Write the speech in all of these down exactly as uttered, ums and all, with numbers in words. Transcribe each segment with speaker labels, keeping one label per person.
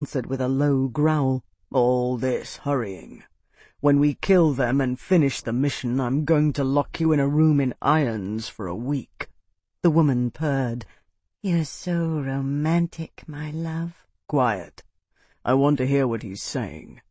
Speaker 1: answered with a low growl. "All this hurrying. When we kill them and finish the mission, I'm going to lock you in a room in irons for a week." The woman purred.
Speaker 2: "You're so romantic, my love."
Speaker 1: "Quiet. I want to hear what he's saying."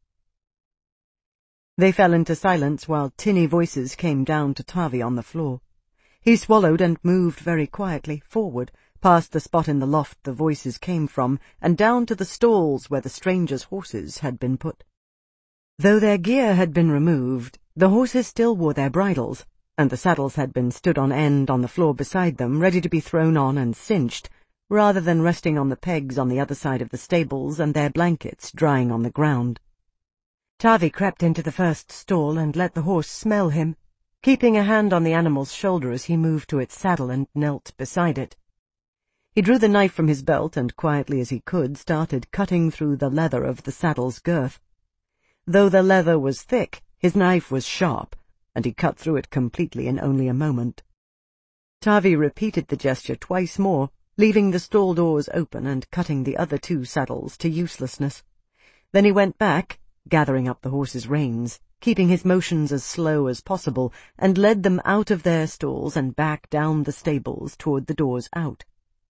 Speaker 3: They fell into silence while tinny voices came down to Tavi on the floor. He swallowed and moved very quietly forward, past the spot in the loft the voices came from, and down to the stalls where the strangers' horses had been put. Though their gear had been removed, the horses still wore their bridles, and the saddles had been stood on end on the floor beside them, ready to be thrown on and cinched, rather than resting on the pegs on the other side of the stables and their blankets drying on the ground. Tavi crept into the first stall and let the horse smell him, keeping a hand on the animal's shoulder as he moved to its saddle and knelt beside it. He drew the knife from his belt and, quietly as he could, started cutting through the leather of the saddle's girth. Though the leather was thick, his knife was sharp, and he cut through it completely in only a moment. Tavi repeated the gesture twice more, leaving the stall doors open and cutting the other two saddles to uselessness. Then he went back, gathering up the horse's reins, keeping his motions as slow as possible, and led them out of their stalls and back down the stables toward the doors out.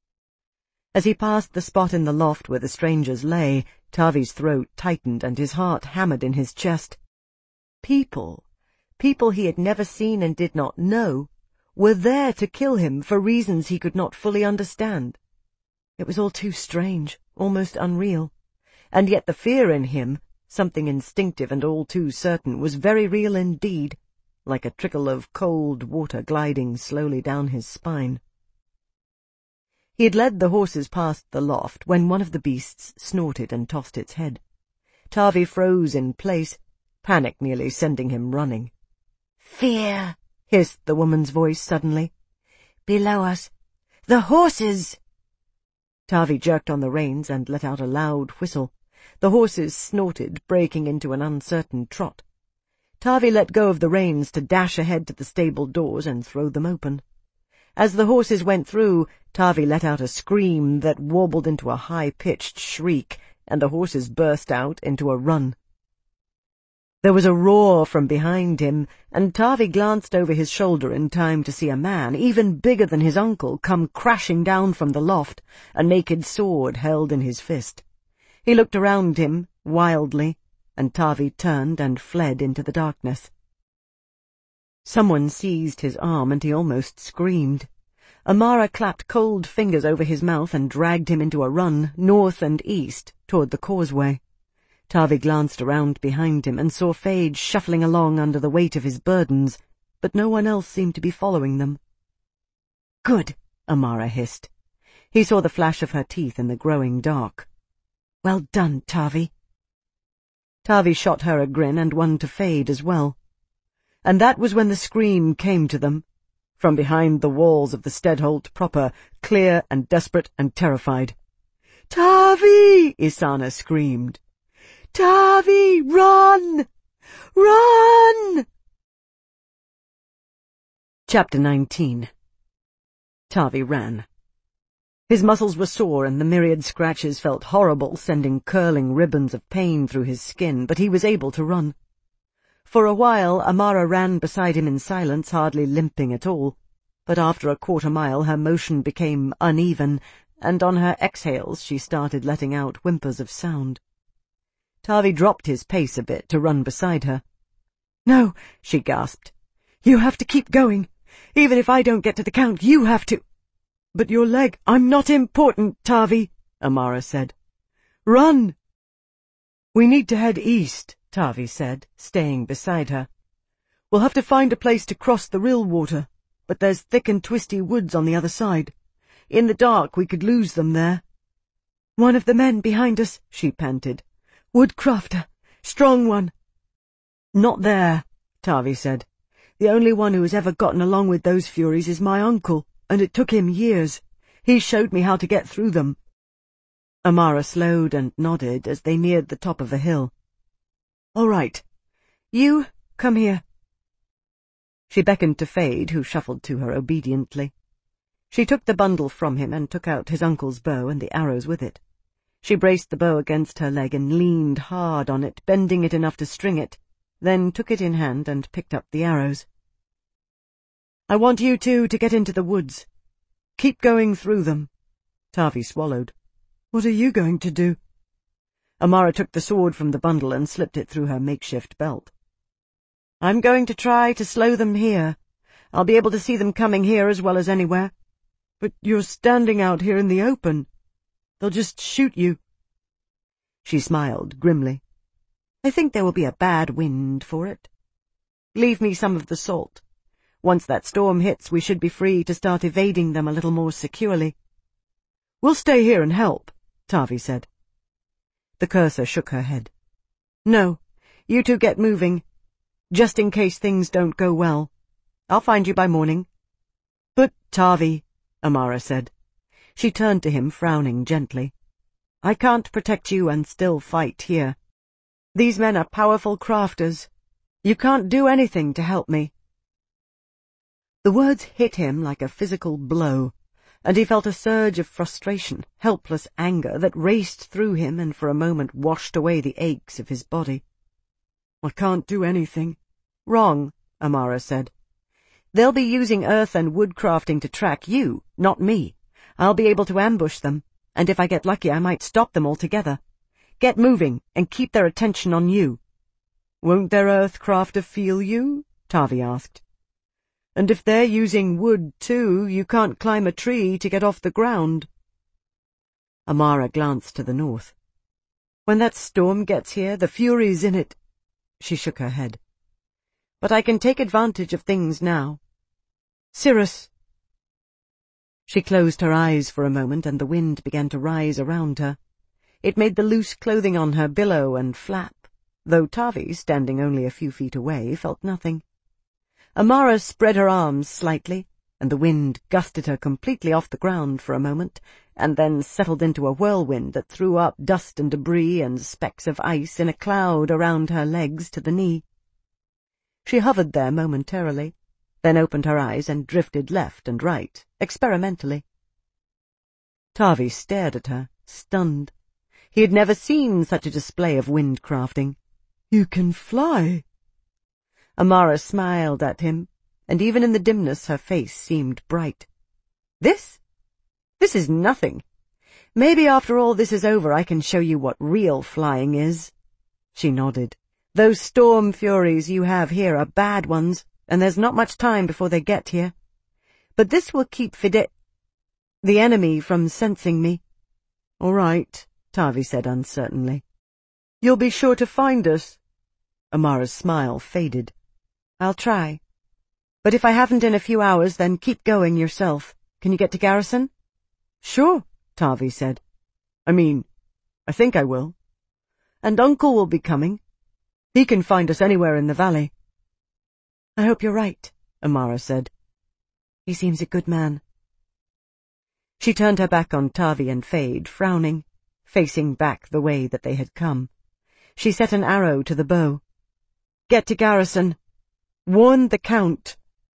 Speaker 3: As he passed the spot in the loft where the strangers lay, Tavi's throat tightened and his heart hammered in his chest. People, people he had never seen and did not know, were there to kill him for reasons he could not fully understand. It was all too strange, almost unreal, and yet the fear in him, something instinctive and all too certain, was very real indeed, like a trickle of cold water gliding slowly down his spine. He had led the horses past the loft when one of the beasts snorted and tossed its head. Tavi froze in place, panic nearly sending him running.
Speaker 2: "Fear!"
Speaker 3: hissed the woman's voice suddenly.
Speaker 2: "Below us! The horses!"
Speaker 3: Tavi jerked on the reins and let out a loud whistle. The horses snorted, breaking into an uncertain trot. Tavi let go of the reins to dash ahead to the stable doors and throw them open. As the horses went through, Tavi let out a scream that warbled into a high-pitched shriek, and the horses burst out into a run. There was a roar from behind him, and Tavi glanced over his shoulder in time to see a man, even bigger than his uncle, come crashing down from the loft, a naked sword held in his fist. He looked around him, wildly, and Tavi turned and fled into the darkness. Someone seized his arm, and he almost screamed. Amara clapped cold fingers over his mouth and dragged him into a run, north and east, toward the causeway. Tavi glanced around behind him and saw Phage shuffling along under the weight of his burdens, but no one else seemed to be following them. "Good," Amara hissed. He saw the flash of her teeth in the growing dark. "Well done, Tavi." Tavi shot her a grin and one to Fade as well. And that was when the scream came to them, from behind the walls of the Stedholt proper, clear and desperate and terrified. "Tavi!" Isana screamed. "Tavi, run! Run!" Chapter nineteen. Tavi ran. His muscles were sore and the myriad scratches felt horrible, sending curling ribbons of pain through his skin, but he was able to run. For a while Amara ran beside him in silence, hardly limping at all, but after a quarter mile her motion became uneven, and on her exhales she started letting out whimpers of sound. Tavi dropped his pace a bit to run beside her. "No," she gasped. "You have to keep going. Even if I don't get to the Count, you have to." "But your leg—" "I'm not important, Tavi," Amara said. "Run!" "We need to head east," Tavi said, staying beside her. "We'll have to find a place to cross the rill water, but there's thick and twisty woods on the other side. In the dark we could lose them there." "One of the men behind us," she panted. "Woodcrafter, strong one." "Not there," Tavi said. "The only one who has ever gotten along with those furies is my uncle, and it took him years. He showed me how to get through them." Amara slowed and nodded as they neared the top of the hill. "All right. You, come here." She beckoned to Fade, who shuffled to her obediently. She took the bundle from him and took out his uncle's bow and the arrows with it. She braced the bow against her leg and leaned hard on it, bending it enough to string it, then took it in hand and picked up the arrows. "I want you two to get into the woods. Keep going through them." Tavi swallowed. "What are you going to do?" Amara took the sword from the bundle and slipped it through her makeshift belt. "I'm going to try to slow them here. I'll be able to see them coming here as well as anywhere." "But you're standing out here in the open. They'll just shoot you." She smiled grimly. "I think there will be a bad wind for it. Leave me some of the salt. Once that storm hits, we should be free to start evading them a little more securely." "We'll stay here and help," Tavi said. The cursor shook her head. "No, you two get moving, just in case things don't go well. I'll find you by morning." "But, Tavi," Amara said. She turned to him, frowning gently. "I can't protect you and still fight here. These men are powerful crafters. You can't do anything to help me." The words hit him like a physical blow, and he felt a surge of frustration, helpless anger that raced through him and for a moment washed away the aches of his body. "I can't do anything." "Wrong," Amara said. "They'll be using earth and wood crafting to track you, not me. I'll be able to ambush them, and if I get lucky I might stop them altogether. Get moving and keep their attention on you." "Won't their earth crafter feel you?" Tavi asked. "And if they're using wood too, you can't climb a tree to get off the ground." Amara glanced to the north. "When that storm gets here, the fury's in it." She shook her head. "But I can take advantage of things now. Cirrus." She closed her eyes for a moment, and the wind began to rise around her. It made the loose clothing on her billow and flap, though Tavi, standing only a few feet away, felt nothing. Amara spread her arms slightly, and the wind gusted her completely off the ground for a moment, and then settled into a whirlwind that threw up dust and debris and specks of ice in a cloud around her legs to the knee. She hovered there momentarily, then opened her eyes and drifted left and right, experimentally. Tavi stared at her, stunned. He had never seen such a display of windcrafting. "You can fly." Amara smiled at him, and even in the dimness her face seemed bright. This? This is nothing. Maybe after all this is over I can show you what real flying is." She nodded. "Those storm furies you have here are bad ones, and there's not much time before they get here. But this will keep Fide— the enemy from sensing me." "All right," Tavi said uncertainly. "You'll be sure to find us." Amara's smile faded. "I'll try. But if I haven't in a few hours, then keep going yourself. Can you get to Garrison?" "Sure," Tavi said. "I mean, I think I will. And Uncle will be coming. He can find us anywhere in the valley." "I hope you're right," Amara said. "He seems a good man." She turned her back on Tavi and Fade, frowning, facing back the way that they had come. She set an arrow to the bow. "Get to Garrison. Warn the Count."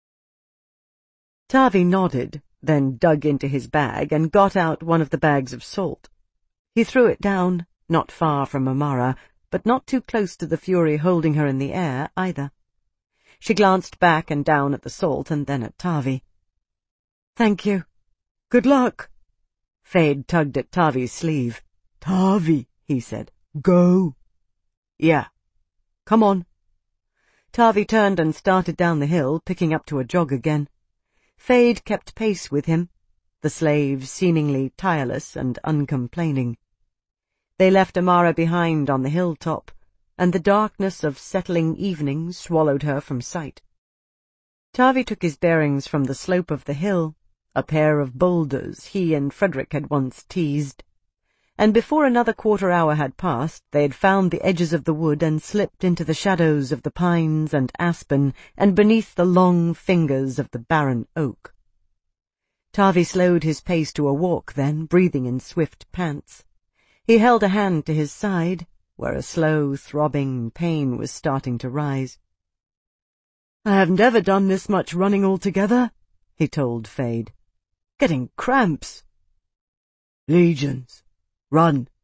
Speaker 3: Tavi nodded, then dug into his bag and got out one of the bags of salt. He threw it down, not far from Amara, but not too close to the fury holding her in the air, either. She glanced back and down at the salt and then at Tavi. "Thank you. Good luck." Fade tugged at Tavi's sleeve. "Tavi," he said. "Go." "Yeah. Come on." Tavi turned and started down the hill, picking up to a jog again. Fade kept pace with him, the slave seemingly tireless and uncomplaining. They left Amara behind on the hilltop, and the darkness of settling evening swallowed her from sight. Tavi took his bearings from the slope of the hill, a pair of boulders he and Frederick had once teased, and before another quarter hour had passed they had found the edges of the wood and slipped into the shadows of the pines and aspen and beneath the long fingers of the barren oak. Tavi slowed his pace to a walk then, breathing in swift pants. He held a hand to his side, where a slow, throbbing pain was starting to rise. "I haven't ever done this much running altogether," he told Fade. "Getting cramps." "Legions. Run,"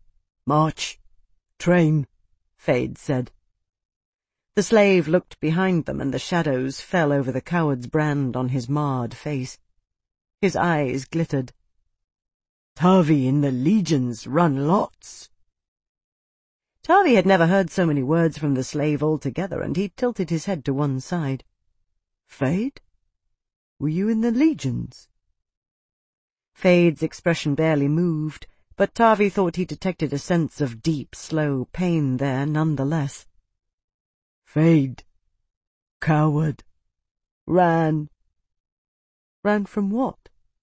Speaker 1: March. Train,
Speaker 3: Feyd said. The slave looked behind them, and the shadows fell over the coward's brand on his marred face. His eyes glittered.
Speaker 1: Tavi in the legions run lots.
Speaker 3: Tavi had never heard so many words from the slave altogether, and he tilted his head to one side.
Speaker 1: Feyd? Were you in the legions?
Speaker 3: Feyd's expression barely moved, but Tavi thought he detected a sense of deep, slow pain there nonetheless.
Speaker 1: Feyd. Coward. Ran.
Speaker 3: Ran from what?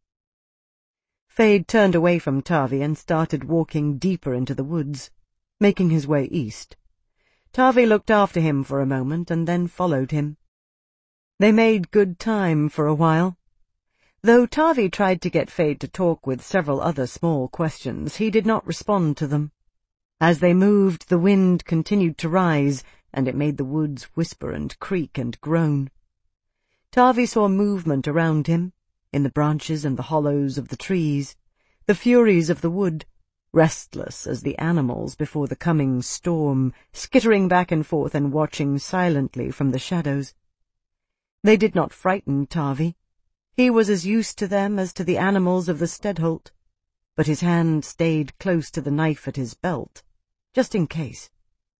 Speaker 3: Feyd turned away from Tavi and started walking deeper into the woods, making his way east. Tavi looked after him for a moment and then followed him. They made good time for a while. Though Tavi tried to get Feyd to talk with several other small questions, he did not respond to them. As they moved, the wind continued to rise, and it made the woods whisper and creak and groan. Tavi saw movement around him, in the branches and the hollows of the trees, the furies of the wood, restless as the animals before the coming storm, skittering back and forth and watching silently from the shadows. They did not frighten Tavi. He was as used to them as to the animals of the Stedholt, but his hand stayed close to the knife at his belt, just in case.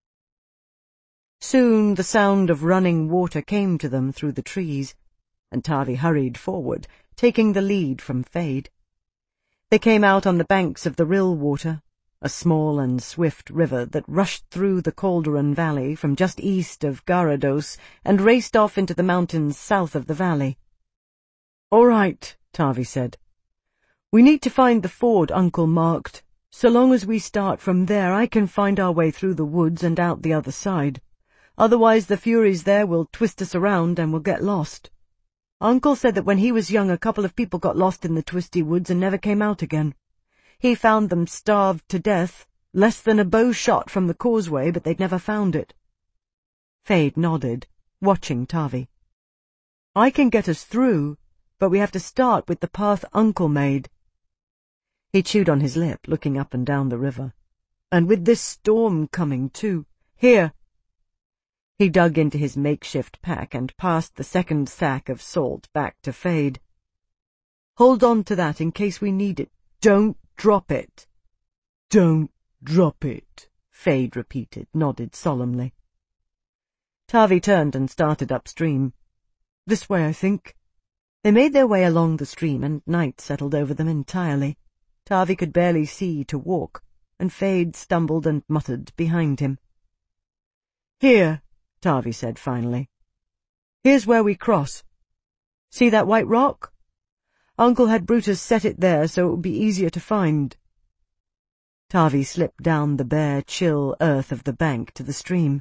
Speaker 3: Soon the sound of running water came to them through the trees, and Tavi hurried forward, taking the lead from Feyd. They came out on the banks of the Rill Water, a small and swift river that rushed through the Calderon Valley from just east of Garados and raced off into the mountains south of the valley.
Speaker 1: "All right," Tavi said. "We need to find the ford Uncle marked. So long as we start from there, I can find our way through the woods and out the other side. Otherwise the Furies there will twist us around and we'll get lost. Uncle said that when he was young a couple of people got lost in the twisty woods and never came out again. He found them starved to death, less than a bow shot from the causeway, but they'd never found it."
Speaker 3: Feyd nodded, watching Tavi.
Speaker 1: "I can get us through, but we have to start with the path Uncle made."
Speaker 3: He chewed on his lip, looking up and down the river.
Speaker 1: "And with this storm coming, too. Here."
Speaker 3: He dug into his makeshift pack and passed the second sack of salt back to Feyd.
Speaker 1: "Hold on to that in case we need it. Don't drop it." "Don't drop it,"
Speaker 3: Feyd repeated, nodded solemnly. Tavi turned and started upstream.
Speaker 1: "This way, I think."
Speaker 3: They made their way along the stream, and night settled over them entirely. Tavi could barely see to walk, and Feyd stumbled and muttered behind him.
Speaker 1: "Here,"
Speaker 3: Tavi said finally.
Speaker 1: "Here's where we cross. See that white rock? Uncle had Brutus set it there so it would be easier to find."
Speaker 3: Tavi slipped down the bare, chill earth of the bank to the stream.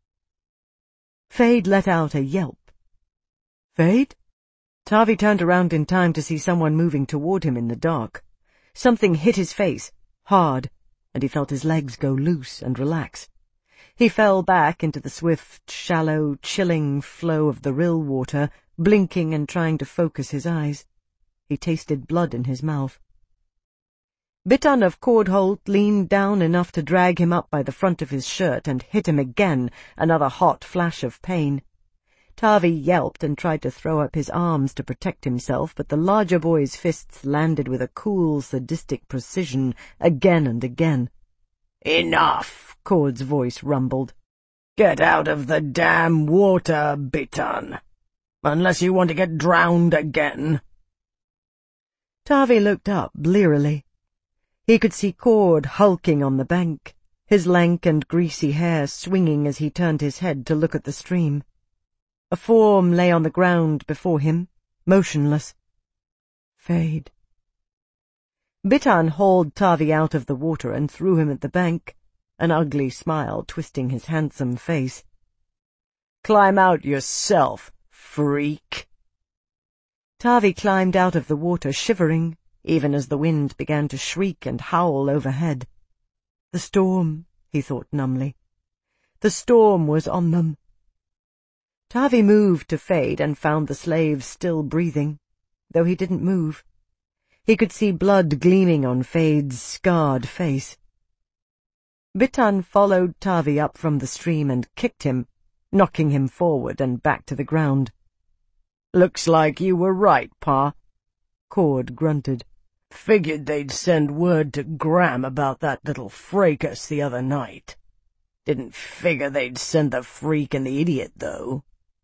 Speaker 1: Feyd let out a yelp. "Feyd?"
Speaker 3: Tavi turned around in time to see someone moving toward him in the dark. Something hit his face, hard, and he felt his legs go loose and relax. He fell back into the swift, shallow, chilling flow of the rill water, blinking and trying to focus his eyes. He tasted blood in his mouth. Bittern of Cordholt leaned down enough to drag him up by the front of his shirt and hit him again, another hot flash of pain. Tavi yelped and tried to throw up his arms to protect himself, but the larger boy's fists landed with a cool, sadistic precision again and again.
Speaker 1: "Enough," Cord's voice rumbled. "Get out of the damn water, Bittern. Unless you want to get drowned again."
Speaker 3: Tavi looked up blearily. He could see Cord hulking on the bank, his lank and greasy hair swinging as he turned his head to look at the stream. A form lay on the ground before him, motionless.
Speaker 1: "Feyd."
Speaker 3: Bittern hauled Tavi out of the water and threw him at the bank, an ugly smile twisting his handsome face.
Speaker 1: "Climb out yourself, freak."
Speaker 3: Tavi climbed out of the water, shivering, even as the wind began to shriek and howl overhead. The storm, he thought numbly. The storm was on them. Tavi moved to Feyd and found the slave still breathing, though he didn't move. He could see blood gleaming on Feyd's scarred face. Bitan followed Tavi up from the stream and kicked him, knocking him forward and back to the ground.
Speaker 1: "Looks like you were right, Pa,"
Speaker 3: Cord grunted.
Speaker 1: "Figured they'd send word to Gram about that little fracas the other night. Didn't figure they'd send the freak and the idiot, though."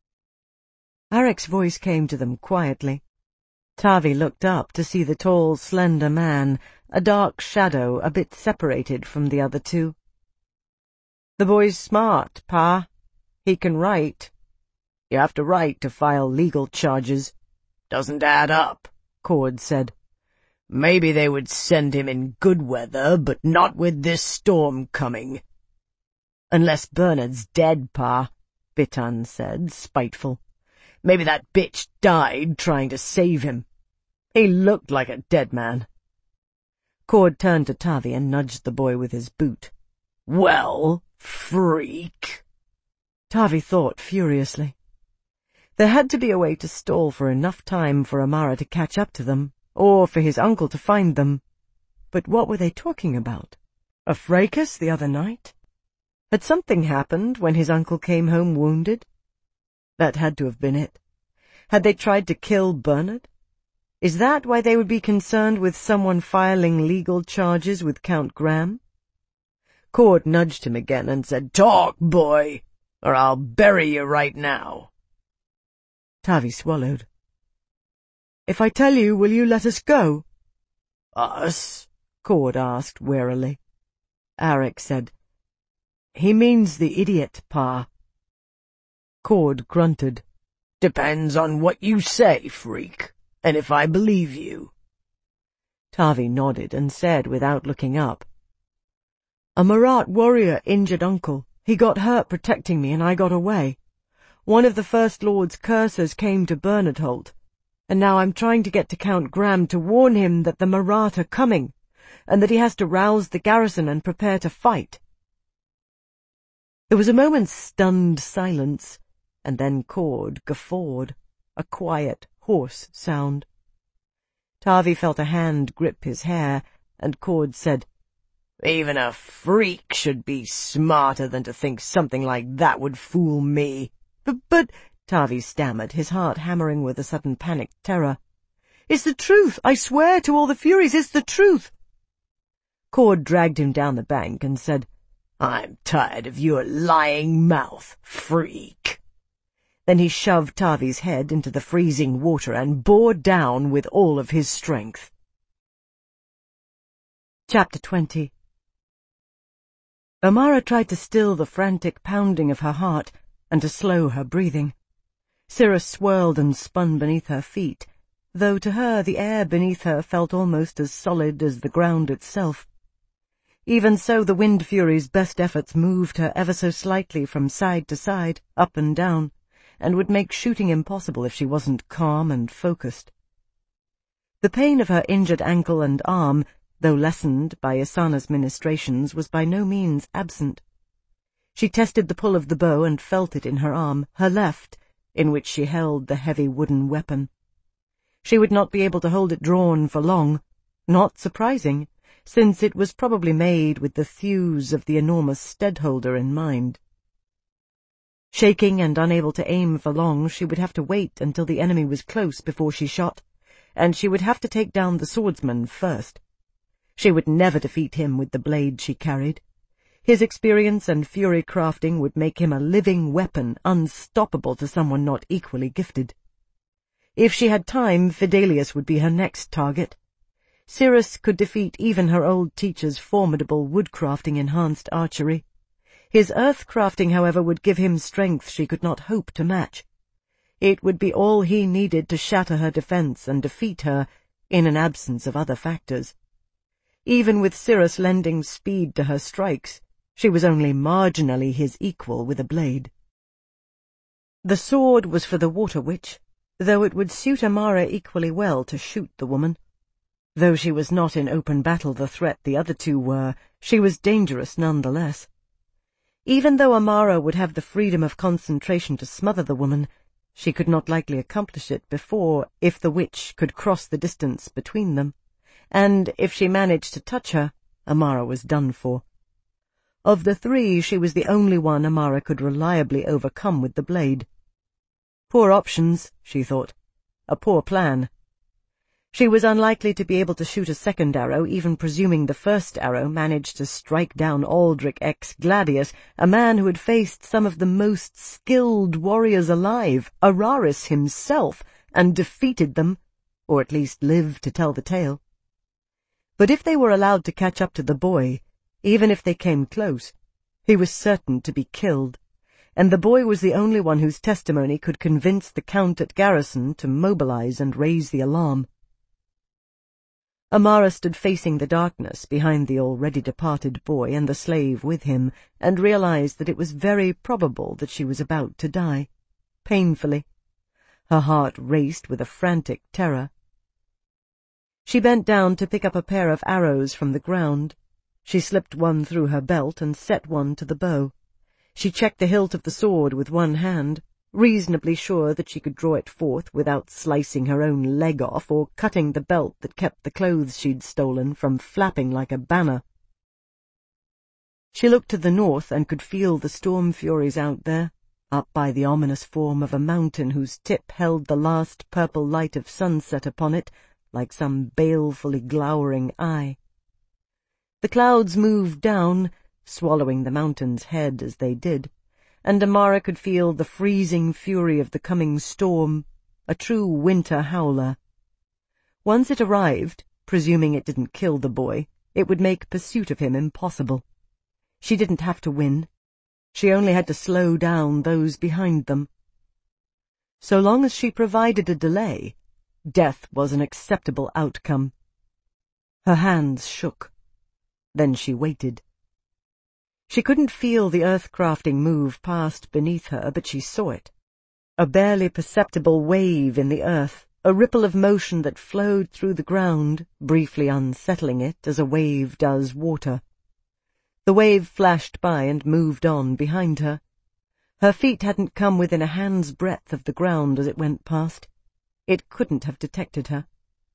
Speaker 3: Arek's voice came to them quietly. Tavi looked up to see the tall, slender man, a dark shadow a bit separated from the other two. "The boy's smart, Pa. He can write. You have to write to file legal charges."
Speaker 1: "Doesn't add up," Cord said. "Maybe they would send him in good weather, but not with this storm coming."
Speaker 3: "Unless Bernard's dead, Pa," Bitan said, spiteful.
Speaker 1: "Maybe that bitch died trying to save him. He looked like a dead man."
Speaker 3: Cord turned to Tavi and nudged the boy with his boot.
Speaker 1: "Well, freak."
Speaker 3: Tavi thought furiously. There had to be a way to stall for enough time for Amara to catch up to them, or for his uncle to find them. But what were they talking about? A fracas the other night? Had something happened when his uncle came home wounded? That had to have been it. Had they tried to kill Bernard? Is that why they would be concerned with someone filing legal charges with Count Gram?
Speaker 1: Cord nudged him again and said, "Talk, boy, or I'll bury you right now."
Speaker 3: Tavi swallowed. "If I tell you, will you let us go?"
Speaker 1: "Us?"
Speaker 3: Cord asked warily. Arek said, "He means the idiot, Pa." Cord grunted.
Speaker 1: "Depends on what you say, freak, and if I believe you."
Speaker 3: Tavi nodded and said without looking up, "A Marat warrior injured Uncle. He got hurt protecting me and I got away. One of the First Lord's cursors came to Bernardholt, and now I'm trying to get to Count Gram to warn him that the Marat are coming, and that he has to rouse the garrison and prepare to fight." There was a moment's stunned silence, and then Cord guffawed, a quiet, hoarse sound. Tavi felt a hand grip his hair, and Cord said,
Speaker 1: "Even a freak should be smarter than to think something like that would fool me."
Speaker 3: But, but, Tavi stammered, his heart hammering with a sudden panicked terror. "It's the truth! I swear to all the Furies, it's the truth!" Cord dragged him down the bank and said,
Speaker 1: "I'm tired of your lying mouth, freak."
Speaker 3: Then he shoved Tavi's head into the freezing water and bore down with all of his strength. Chapter twenty. Amara tried to still the frantic pounding of her heart and to slow her breathing. Cirrus swirled and spun beneath her feet, though to her the air beneath her felt almost as solid as the ground itself. Even so, the Wind Fury's best efforts moved her ever so slightly from side to side, up and down, and would make shooting impossible if she wasn't calm and focused. The pain of her injured ankle and arm, though lessened by Isana's ministrations, was by no means absent. She tested the pull of the bow and felt it in her arm, her left, in which she held the heavy wooden weapon. She would not be able to hold it drawn for long, not surprising, since it was probably made with the thews of the enormous stedholder in mind. Shaking and unable to aim for long, she would have to wait until the enemy was close before she shot, and she would have to take down the swordsman first. She would never defeat him with the blade she carried. His experience and fury crafting would make him a living weapon, unstoppable to someone not equally gifted. If she had time, Fidelius would be her next target. Cirrus could defeat even her old teacher's formidable woodcrafting-enhanced archery. His earth-crafting, however, would give him strength she could not hope to match. It would be all he needed to shatter her defense and defeat her in an absence of other factors. Even with Cirrus lending speed to her strikes, she was only marginally his equal with a blade. The sword was for the Water Witch, though it would suit Amara equally well to shoot the woman. Though she was not in open battle the threat the other two were, she was dangerous none the less. Even though Amara would have the freedom of concentration to smother the woman, she could not likely accomplish it before, if the witch could cross the distance between them, and if she managed to touch her, Amara was done for. Of the three, she was the only one Amara could reliably overcome with the blade. Poor options, she thought. A poor plan. She was unlikely to be able to shoot a second arrow, even presuming the first arrow managed to strike down Aldrich ex Gladius, a man who had faced some of the most skilled warriors alive, Araris himself, and defeated them, or at least lived to tell the tale. But if they were allowed to catch up to the boy, even if they came close, he was certain to be killed, and the boy was the only one whose testimony could convince the Count at garrison to mobilize and raise the alarm. Amara stood facing the darkness behind the already departed boy and the slave with him, and realized that it was very probable that she was about to die, painfully. Her heart raced with a frantic terror. She bent down to pick up a pair of arrows from the ground. She slipped one through her belt and set one to the bow. She checked the hilt of the sword with one hand, reasonably sure that she could draw it forth without slicing her own leg off or cutting the belt that kept the clothes she'd stolen from flapping like a banner. She looked to the north and could feel the storm furies out there, up by the ominous form of a mountain whose tip held the last purple light of sunset upon it, like some balefully glowering eye. The clouds moved down, swallowing the mountain's head as they did, and Amara could feel the freezing fury of the coming storm, a true winter howler. Once it arrived, presuming it didn't kill the boy, it would make pursuit of him impossible. She didn't have to win. She only had to slow down those behind them. So long as she provided a delay, death was an acceptable outcome. Her hands shook. Then she waited. She couldn't feel the earth-crafting move past beneath her, but she saw it. A barely perceptible wave in the earth, a ripple of motion that flowed through the ground, briefly unsettling it as a wave does water. The wave flashed by and moved on behind her. Her feet hadn't come within a hand's breadth of the ground as it went past. It couldn't have detected her.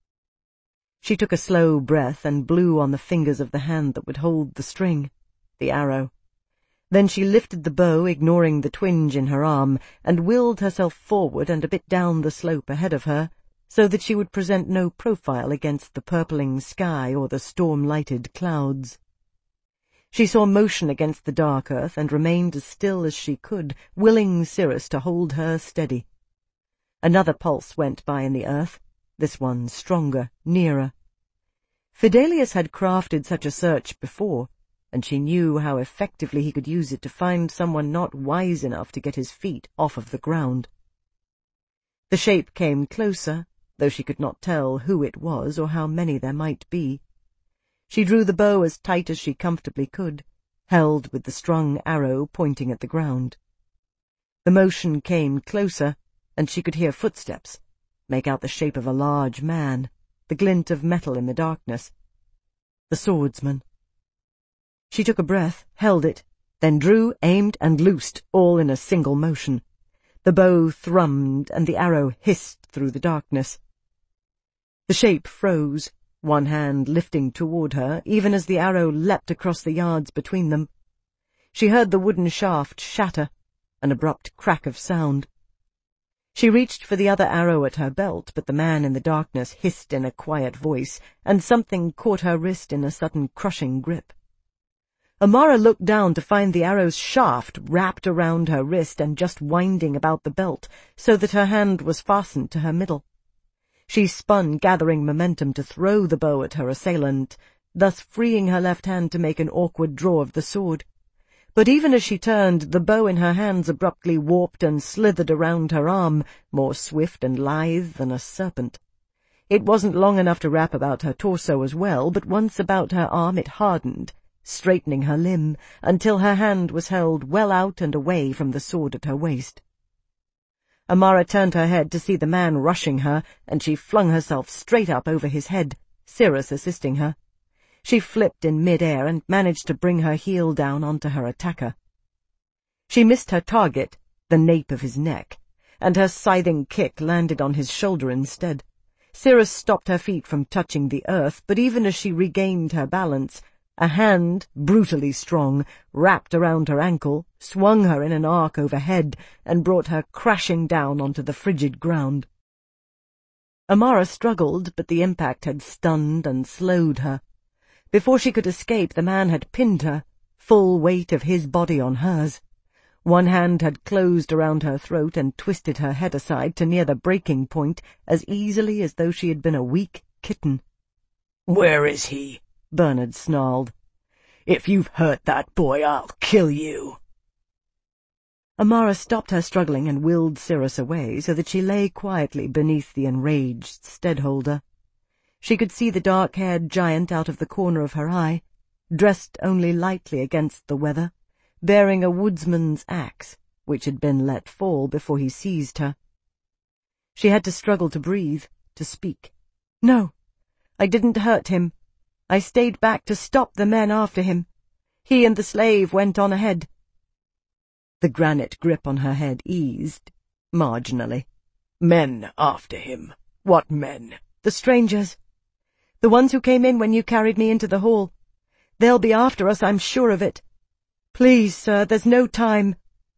Speaker 3: She took a slow breath and blew on the fingers of the hand that would hold the string, the arrow. Then she lifted the bow, ignoring the twinge in her arm, and willed herself forward and a bit down the slope ahead of her, so that she would present no profile against the purpling sky or the storm-lighted clouds. She saw motion against the dark earth and remained as still as she could, willing Cirrus to hold her steady. Another pulse went by in the earth, this one stronger, nearer. Fidelius had crafted such a search before, and she knew how effectively he could use it to find someone not wise enough to get his feet off of the ground. The shape came closer, though she could not tell who it was or how many there might be. She drew the bow as tight as she comfortably could, held with the strung arrow pointing at the ground. The motion came closer, and she could hear footsteps, make out the shape of a large man, the glint of metal in the darkness. The swordsman. She took a breath, held it, then drew, aimed, and loosed, all in a single motion. The bow thrummed, and the arrow hissed through the darkness. The shape froze, one hand lifting toward her, even as the arrow leapt across the yards between them. She heard the wooden shaft shatter, an abrupt crack of sound. She reached for the other arrow at her belt, but the man in the darkness hissed in a quiet voice, and something caught her wrist in a sudden crushing grip. Amara looked down to find the arrow's shaft wrapped around her wrist and just winding about the belt, so that her hand was fastened to her middle. She spun, gathering momentum to throw the bow at her assailant, thus freeing her left hand to make an awkward draw of the sword. But even as she turned, the bow in her hands abruptly warped and slithered around her arm, more swift and lithe than a serpent. It wasn't long enough to wrap about her torso as well, but once about her arm it hardened, straightening her limb, until her hand was held well out and away from the sword at her waist. Amara turned her head to see the man rushing her, and she flung herself straight up over his head, Cirrus assisting her. She flipped in mid-air and managed to bring her heel down onto her attacker. She missed her target, the nape of his neck, and her scything kick landed on his shoulder instead. Cirrus stopped her feet from touching the earth, but even as she regained her balance, A hand, brutally strong, wrapped around her ankle, swung her in an arc overhead, and brought her crashing down onto the frigid ground. Amara struggled, but the impact had stunned and slowed her. Before she could escape, the man had pinned her, full weight of his body on hers. One hand had closed around her throat and twisted her head aside to near the breaking point as easily as though she had been a weak kitten.
Speaker 4: "Where is he?" Bernard snarled. "If you've hurt that boy, I'll kill you."
Speaker 3: Amara stopped her struggling and willed Cirrus away so that she lay quietly beneath the enraged Steadholder. She could see the dark-haired giant out of the corner of her eye, dressed only lightly against the weather, bearing a woodsman's axe, which had been let fall before he seized her. She had to struggle to breathe, to speak. "No, I didn't hurt him. I stayed back to stop the men after him. He and the slave went on ahead." The granite grip on her head eased, marginally.
Speaker 4: "Men after him? What men?"
Speaker 3: "The strangers. The ones who came in when you carried me into the hall. They'll be after us, I'm sure of it. Please, sir, there's no time."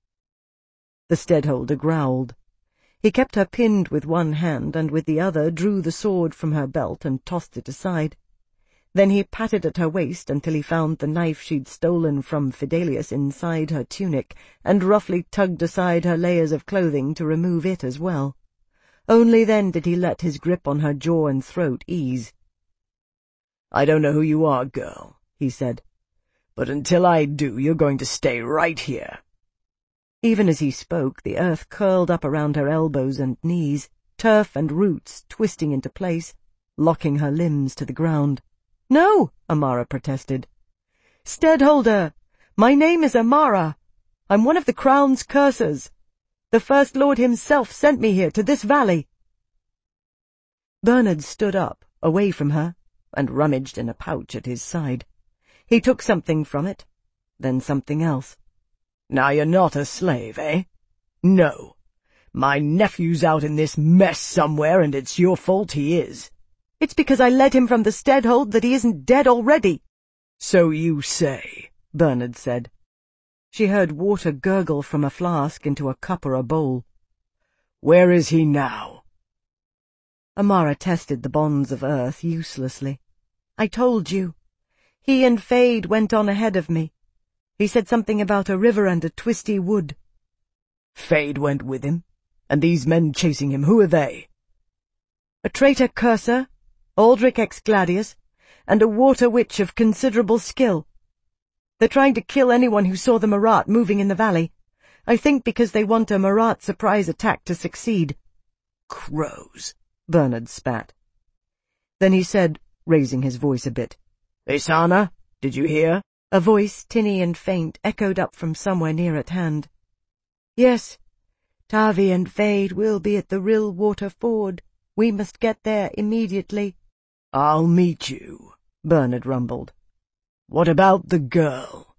Speaker 3: The Steadholder growled. He kept her pinned with one hand and with the other drew the sword from her belt and tossed it aside. Then he patted at her waist until he found the knife she'd stolen from Fidelius inside her tunic and roughly tugged aside her layers of clothing to remove it as well. Only then did he let his grip on her jaw and throat ease.
Speaker 4: "I don't know who you are, girl," he said, "but until I do, you're going to stay right here."
Speaker 3: Even as he spoke, the earth curled up around her elbows and knees, turf and roots twisting into place, locking her limbs to the ground. "No," Amara protested. "Steadholder, my name is Amara. I'm one of the Crown's cursors. The First Lord himself sent me here to this valley." Bernard stood up, away from her, and rummaged in a pouch at his side. He took something from it, then something else.
Speaker 4: "Now you're not a slave, eh? No. My nephew's out in this mess somewhere, and it's your fault he is."
Speaker 3: "It's because I led him from the Steadhold that he isn't dead already."
Speaker 4: "So you say," Bernard said.
Speaker 3: She heard water gurgle from a flask into a cup or a bowl.
Speaker 4: "Where is he now?"
Speaker 3: Amara tested the bonds of earth uselessly. "I told you. He and Fade went on ahead of me. He said something about a river and a twisty wood."
Speaker 4: "Fade went with him? And these men chasing him, who are they?"
Speaker 3: "A traitor cursor, Aldrich ex Gladius, and a water witch of considerable skill. They're trying to kill anyone who saw the Marat moving in the valley. I think because they want a Marat surprise attack to succeed."
Speaker 4: "Crows,"
Speaker 3: Bernard spat. Then he said, raising his voice a bit,
Speaker 4: "Isana, did you hear?"
Speaker 3: A voice, tinny and faint, echoed up from somewhere near at hand. "Yes, Tavi and Fade will be at the Rill Water Ford. We must get there immediately."
Speaker 4: "I'll meet you," Bernard rumbled. "What about the girl?"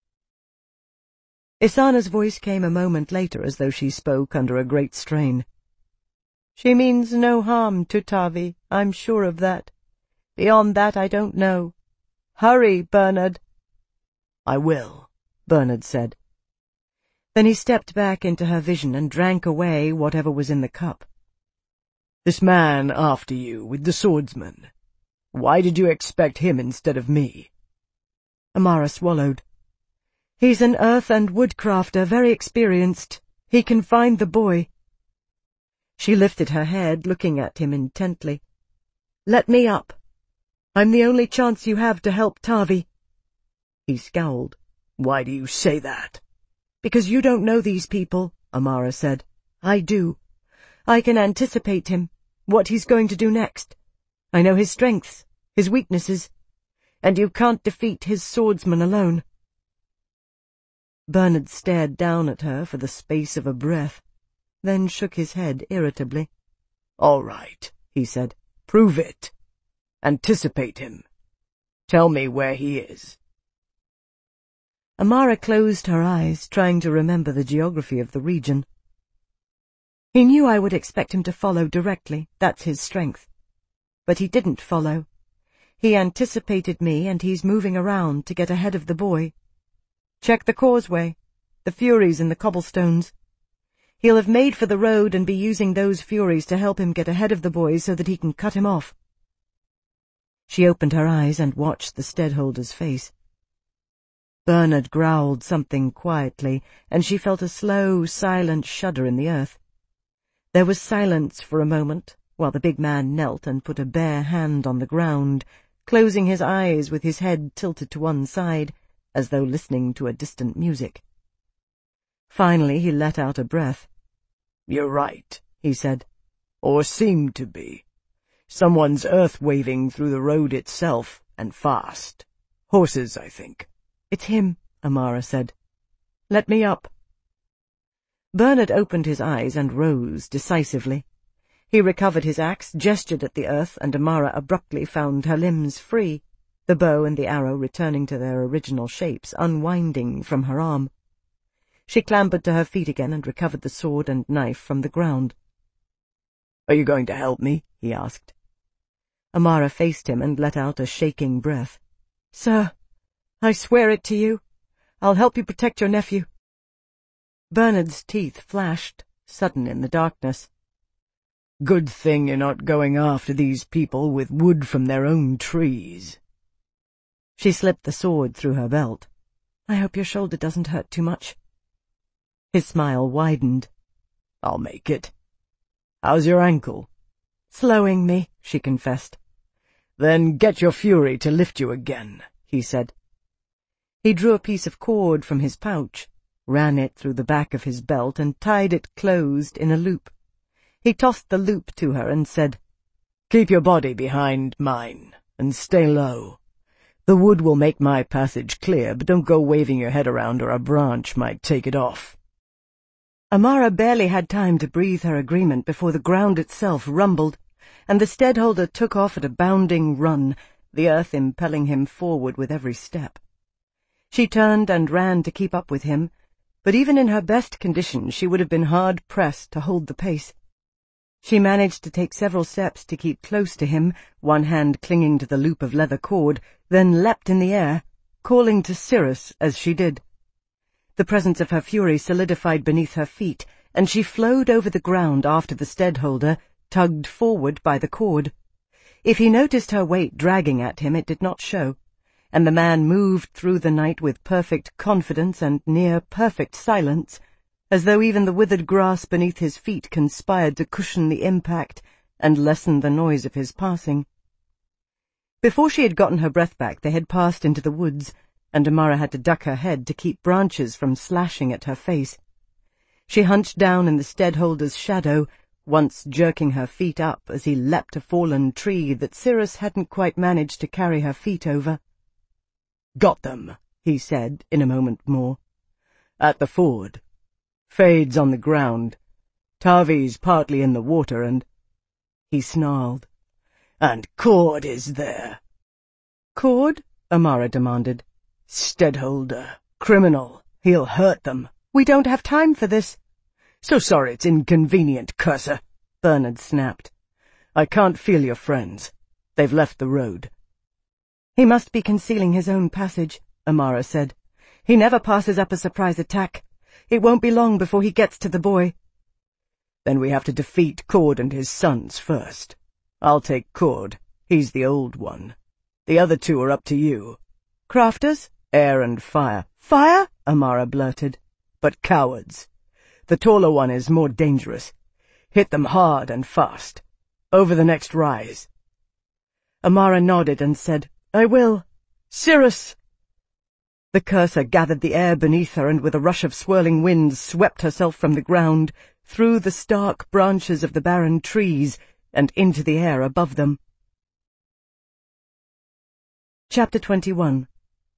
Speaker 3: Isana's voice came a moment later as though she spoke under a great strain. "She means no harm to Tavi, I'm sure of that. Beyond that I don't know. Hurry, Bernard."
Speaker 4: "I will," Bernard said.
Speaker 3: Then he stepped back into her vision and drank away whatever was in the cup.
Speaker 4: "This man after you, with the swordsman. Why did you expect him instead of me?"
Speaker 3: Amara swallowed. "He's an earth and woodcrafter, very experienced. He can find the boy." She lifted her head, looking at him intently. "Let me up. I'm the only chance you have to help Tavi." He scowled.
Speaker 4: "Why do you say that?"
Speaker 3: "Because you don't know these people," Amara said. "I do. I can anticipate him, what he's going to do next. I know his strengths, his weaknesses, and you can't defeat his swordsman alone." Bernard stared down at her for the space of a breath, then shook his head irritably.
Speaker 4: "All right," he said. "Prove it. Anticipate him. Tell me where he is."
Speaker 3: Amara closed her eyes, trying to remember the geography of the region. He knew I would expect him to follow directly, that's his strength. But he didn't follow. He anticipated me, and he's moving around to get ahead of the boy. Check the causeway, the Furies in the cobblestones. He'll have made for the road and be using those Furies to help him get ahead of the boy so that he can cut him off. She opened her eyes and watched the steadholder's face. Bernard growled something quietly, and she felt a slow, silent shudder in the earth. There was silence for a moment, while the big man knelt and put a bare hand on the ground, closing his eyes with his head tilted to one side, as though listening to a distant music. Finally he let out a breath.
Speaker 4: "You're right," he said. "Or seemed to be. Someone's earth-waving through the road itself, and fast. Horses, I think."
Speaker 3: "It's him," Amara said. "Let me up." Bernard opened his eyes and rose decisively. He recovered his axe, gestured at the earth, and Amara abruptly found her limbs free, the bow and the arrow returning to their original shapes, unwinding from her arm. She clambered to her feet again and recovered the sword and knife from the ground.
Speaker 4: "Are you going to help me?" he asked.
Speaker 3: Amara faced him and let out a shaking breath. "Sir, I swear it to you. I'll help you protect your nephew." Bernard's teeth flashed, sudden in the darkness.
Speaker 4: "Good thing you're not going after these people with wood from their own trees."
Speaker 3: She slipped the sword through her belt. "I hope your shoulder doesn't hurt too much." His smile widened.
Speaker 4: "I'll make it. How's your ankle?"
Speaker 3: "Slowing me," she confessed.
Speaker 4: "Then get your Fury to lift you again," he said.
Speaker 3: He drew a piece of cord from his pouch, ran it through the back of his belt, and tied it closed in a loop. He tossed the loop to her and said,
Speaker 4: "Keep your body behind mine, and stay low. The wood will make my passage clear, but don't go waving your head around or a branch might take it off."
Speaker 3: Amara barely had time to breathe her agreement before the ground itself rumbled, and the steadholder took off at a bounding run, the earth impelling him forward with every step. She turned and ran to keep up with him, but even in her best condition she would have been hard-pressed to hold the pace. She managed to take several steps to keep close to him, one hand clinging to the loop of leather cord, then leapt in the air, calling to Cirrus as she did. The presence of her Fury solidified beneath her feet, and she flowed over the ground after the steadholder, tugged forward by the cord. If he noticed her weight dragging at him, it did not show, and the man moved through the night with perfect confidence and near-perfect silence, as though even the withered grass beneath his feet conspired to cushion the impact and lessen the noise of his passing. Before she had gotten her breath back, they had passed into the woods, and Amara had to duck her head to keep branches from slashing at her face. She hunched down in the steadholder's shadow, once jerking her feet up as he leapt a fallen tree that Cirrus hadn't quite managed to carry her feet over.
Speaker 4: "Got them," he said in a moment more. "At the ford. Fades on the ground. Tavi's partly in the water, and—" He snarled. "And Cord is there."
Speaker 3: "Cord?" Amara demanded.
Speaker 4: "Steadholder. Criminal. He'll hurt them."
Speaker 3: "We don't have time for this."
Speaker 4: "So sorry it's inconvenient, curser," Bernard snapped. "I can't feel your friends. They've left the road."
Speaker 3: "He must be concealing his own passage," Amara said. "He never passes up a surprise attack. It won't be long before he gets to the boy."
Speaker 4: "Then we have to defeat Cord and his sons first. I'll take Cord. He's the old one. The other two are up to you."
Speaker 3: "Crafters?"
Speaker 4: "Air and fire."
Speaker 3: "Fire?"
Speaker 4: Amara blurted. "But cowards. The taller one is more dangerous. Hit them hard and fast. Over the next rise."
Speaker 3: Amara nodded and said, "I will. Cirrus!" The cursor gathered the air beneath her and with a rush of swirling winds swept herself from the ground, through the stark branches of the barren trees, and into the air above them. Chapter twenty-one.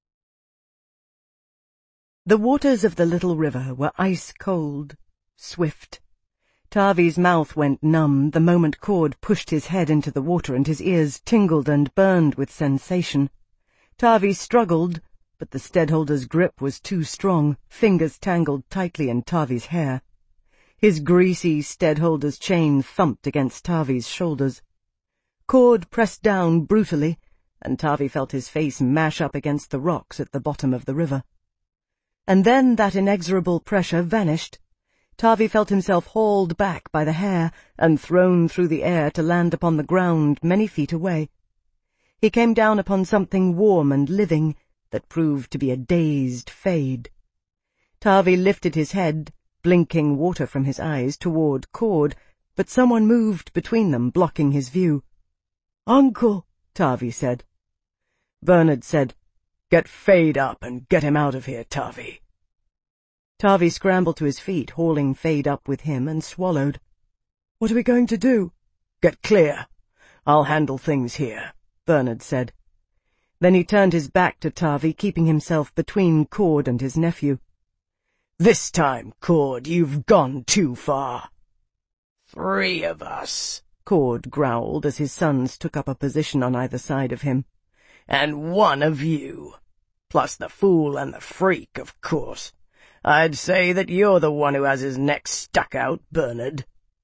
Speaker 3: The waters of the little river were ice-cold, swift. Tavi's mouth went numb the moment Cord pushed his head into the water, and his ears tingled and burned with sensation. Tavi struggled, but the steadholder's grip was too strong, fingers tangled tightly in Tavi's hair. His greasy steadholder's chain thumped against Tavi's shoulders. Cord pressed down brutally, and Tavi felt his face mash up against the rocks at the bottom of the river. And then that inexorable pressure vanished. Tavi felt himself hauled back by the hair and thrown through the air to land upon the ground many feet away. He came down upon something warm and living that proved to be a dazed Fade. Tavi lifted his head, blinking water from his eyes, toward Cord, but someone moved between them, blocking his view. "Uncle," Tavi said.
Speaker 4: Bernard said, "Get Fade up and get him out of here, Tavi."
Speaker 3: Tavi scrambled to his feet, hauling Fade up with him, and swallowed.
Speaker 1: "What are we going to do?"
Speaker 4: "Get clear. I'll handle things here," Bernard said.
Speaker 3: Then he turned his back to Tavi, keeping himself between Cord and his nephew.
Speaker 4: "This time, Cord, you've gone too far." "Three of us," Cord growled as his sons took up a position on either side of him. "And one of you. Plus the fool and the freak, of course. I'd say that you're the one who has his neck stuck out, Bernard."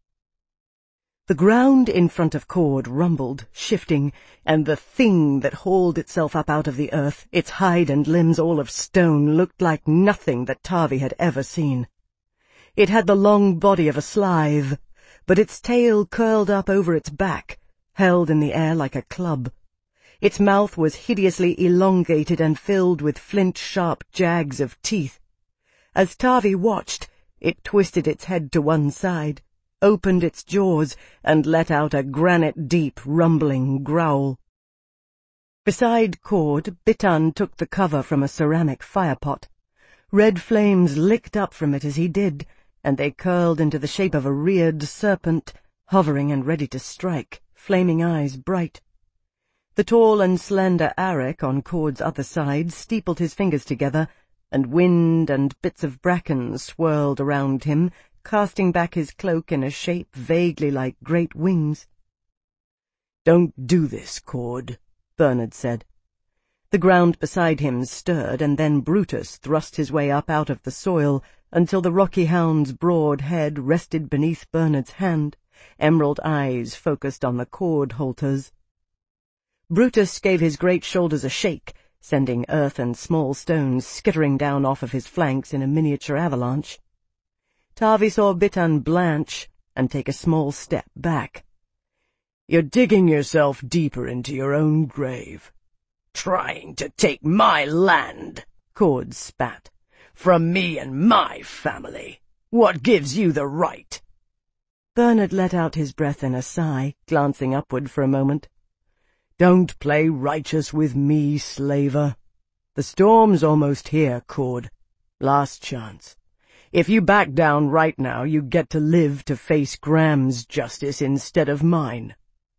Speaker 3: The ground in front of Cord rumbled, shifting, and the thing that hauled itself up out of the earth, its hide and limbs all of stone, looked like nothing that Tavi had ever seen. It had the long body of a slive, but its tail curled up over its back, held in the air like a club. Its mouth was hideously elongated and filled with flint-sharp jags of teeth. As Tavi watched, it twisted its head to one side, opened its jaws, and let out a granite-deep, rumbling growl. Beside Cord, Bitan took the cover from a ceramic firepot. Red flames licked up from it as he did, and they curled into the shape of a reared serpent, hovering and ready to strike, flaming eyes bright. The tall and slender Arik on Cord's other side steepled his fingers together, and wind and bits of bracken swirled around him, casting back his cloak in a shape vaguely like great wings.
Speaker 4: "Don't do this, Cord," Bernard said.
Speaker 3: The ground beside him stirred, and then Brutus thrust his way up out of the soil until the rocky hound's broad head rested beneath Bernard's hand, emerald eyes focused on the cord halters. Brutus gave his great shoulders a shake, sending earth and small stones skittering down off of his flanks in a miniature avalanche. Tavi saw Bitan blanch and take a small step back.
Speaker 4: "You're digging yourself deeper into your own grave."
Speaker 5: "Trying to take my land," Cord spat, "from me and my family. What gives you the right?"
Speaker 3: Bernard let out his breath in a sigh, glancing upward for a moment.
Speaker 4: "Don't play righteous with me, slaver. The storm's almost here, Cord. Last chance. If you back down right now, you get to live to face Graham's justice instead of mine."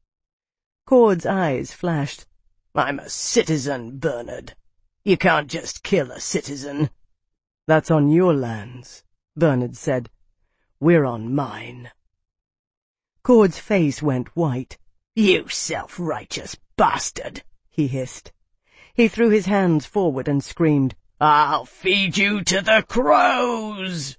Speaker 3: Cord's eyes flashed.
Speaker 5: "I'm a citizen, Bernard. You can't just kill a citizen."
Speaker 4: "That's on your lands," Bernard said. "We're on mine."
Speaker 3: Cord's face went white.
Speaker 5: "You self-righteous bastard," he hissed.
Speaker 3: He threw his hands forward and screamed,
Speaker 5: "I'll feed you to the crows!"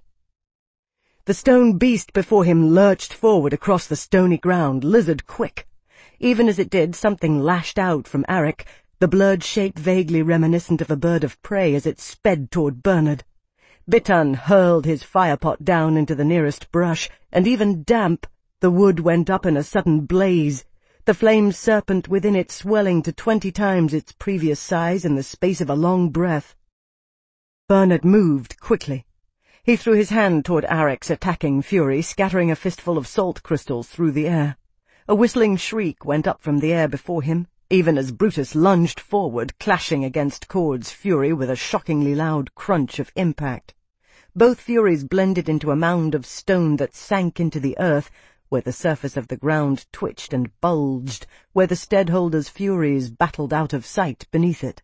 Speaker 3: The stone beast before him lurched forward across the stony ground, lizard-quick. Even as it did, something lashed out from Arik, the blurred shape vaguely reminiscent of a bird of prey as it sped toward Bernard. Bitan hurled his firepot down into the nearest brush, and even damp, the wood went up in a sudden blaze, the flame serpent within it swelling to twenty times its previous size in the space of a long breath. Bernard moved quickly. He threw his hand toward Arik's attacking fury, scattering a fistful of salt crystals through the air. A whistling shriek went up from the air before him, even as Brutus lunged forward, clashing against Cord's fury with a shockingly loud crunch of impact. Both furies blended into a mound of stone that sank into the earth, where the surface of the ground twitched and bulged, where the steadholder's furies battled out of sight beneath it.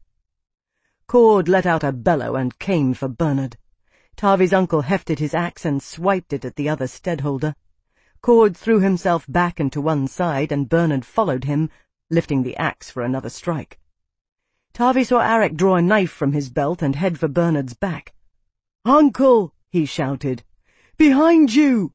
Speaker 3: Cord let out a bellow and came for Bernard. Tavi's uncle hefted his axe and swiped it at the other steadholder. Cord threw himself back and to one side, and Bernard followed him, lifting the axe for another strike. Tavi saw Arik draw a knife from his belt and head for Bernard's back. "Uncle!" he shouted. "Behind you!"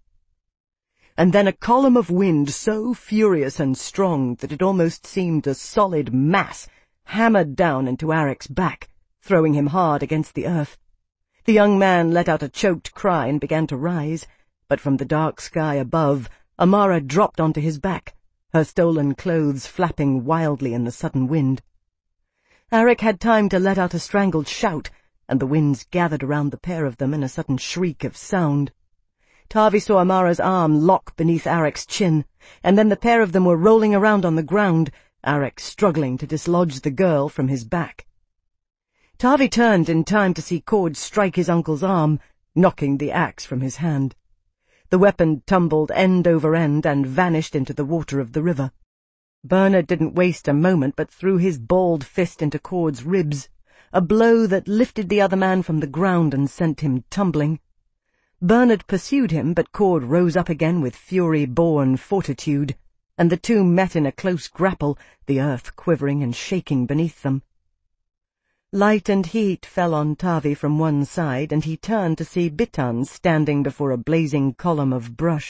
Speaker 3: And then a column of wind so furious and strong that it almost seemed a solid mass hammered down into Arek's back, throwing him hard against the earth. The young man let out a choked cry and began to rise, but from the dark sky above, Amara dropped onto his back, her stolen clothes flapping wildly in the sudden wind. Arek had time to let out a strangled shout, and the winds gathered around the pair of them in a sudden shriek of sound. Tavi saw Amara's arm lock beneath Arek's chin, and then the pair of them were rolling around on the ground, Arek struggling to dislodge the girl from his back. Tavi turned in time to see Cord strike his uncle's arm, knocking the axe from his hand. The weapon tumbled end over end and vanished into the water of the river. Bernard didn't waste a moment but threw his balled fist into Cord's ribs, a blow that lifted the other man from the ground and sent him tumbling. Bernard pursued him, but Cord rose up again with fury-born fortitude, and the two met in a close grapple, the earth quivering and shaking beneath them. Light and heat fell on Tavi from one side, and he turned to see Bitan standing before a blazing column of brush.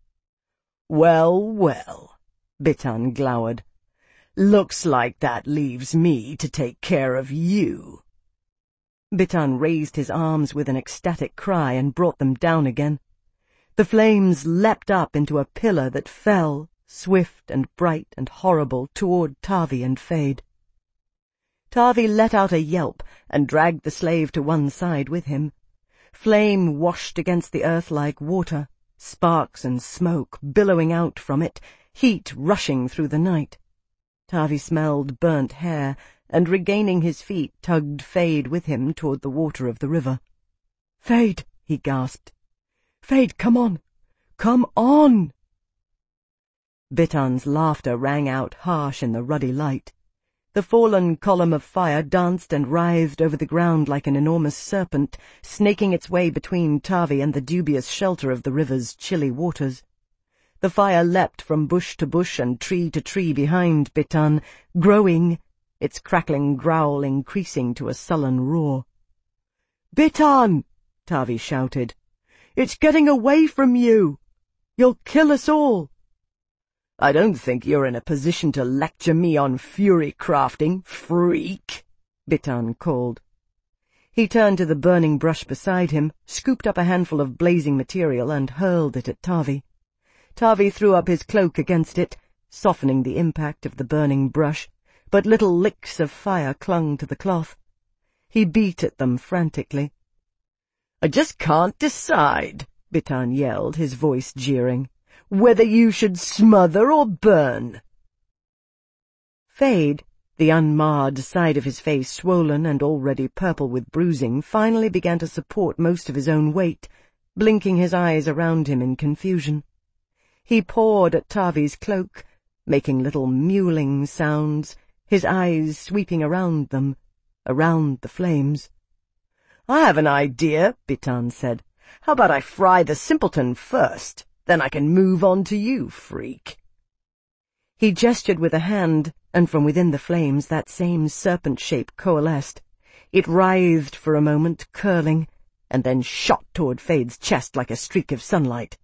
Speaker 5: "Well, well," Bitan glowered. "Looks like that leaves me to take care of you."
Speaker 3: Bitan raised his arms with an ecstatic cry and brought them down again. The flames leapt up into a pillar that fell, swift and bright and horrible, toward Tavi and Fade. Tavi let out a yelp and dragged the slave to one side with him. Flame washed against the earth like water, sparks and smoke billowing out from it, heat rushing through the night. Tavi smelled burnt hair, and regaining his feet tugged Fade with him toward the water of the river. "Fade," he gasped. "Fade, come on! Come on!" Bitan's laughter rang out harsh in the ruddy light. The fallen column of fire danced and writhed over the ground like an enormous serpent, snaking its way between Tavi and the dubious shelter of the river's chilly waters. The fire leapt from bush to bush and tree to tree behind Bitan, growing, its crackling growl increasing to a sullen roar. "Bitan!" Tavi shouted. "It's getting away from you! You'll kill us all!"
Speaker 5: "I don't think you're in a position to lecture me on fury crafting, freak," Bitan called.
Speaker 3: He turned to the burning brush beside him, scooped up a handful of blazing material and hurled it at Tavi. Tavi threw up his cloak against it, softening the impact of the burning brush, but little licks of fire clung to the cloth. He beat at them frantically.
Speaker 5: "I just can't decide," Bitan yelled, his voice jeering, "whether you should smother or burn."
Speaker 3: Fade, the unmarred side of his face swollen and already purple with bruising, finally began to support most of his own weight, blinking his eyes around him in confusion. He pawed at Tavi's cloak, making little mewling sounds, his eyes sweeping around them, around the flames.
Speaker 5: "I have an idea," Bitan said. "How about I fry the simpleton first? Then I can move on to you, freak."
Speaker 3: He gestured with a hand, and from within the flames that same serpent shape coalesced. It writhed for a moment, curling, and then shot toward Fade's chest like a streak of sunlight.